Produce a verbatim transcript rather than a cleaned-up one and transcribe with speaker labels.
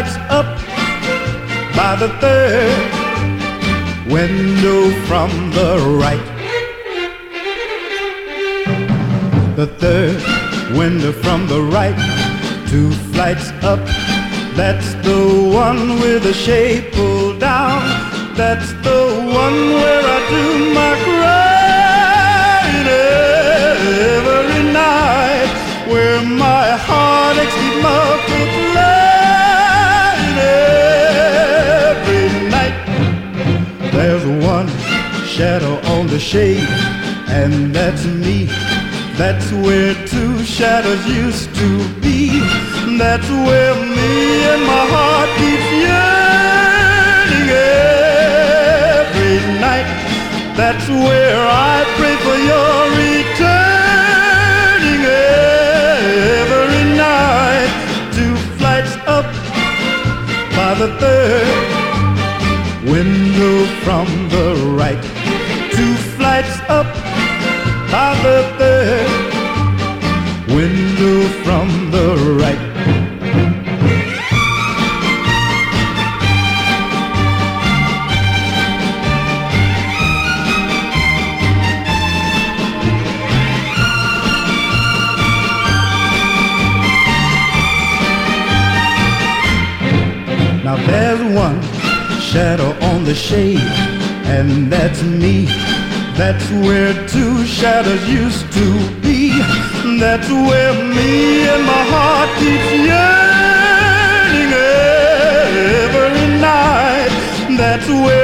Speaker 1: flights up by the third window from the right. The third window from the right, two flights up. That's the one with the shade pulled down. That's the one where I do my crying every night, where my heartaches keep multiplying every night. There's one shadow on the shade, and that's me. That's where two shadows used to be. That's where me and my heart keeps yearning every night. That's where I pray for your returning every night. Two flights up by the third window from the right. Two flights up by the third window from the right. Now there's one shadow on the shade, and that's me. That's where two shadows used to be. That's where me and my heart keeps yearning every night. That's where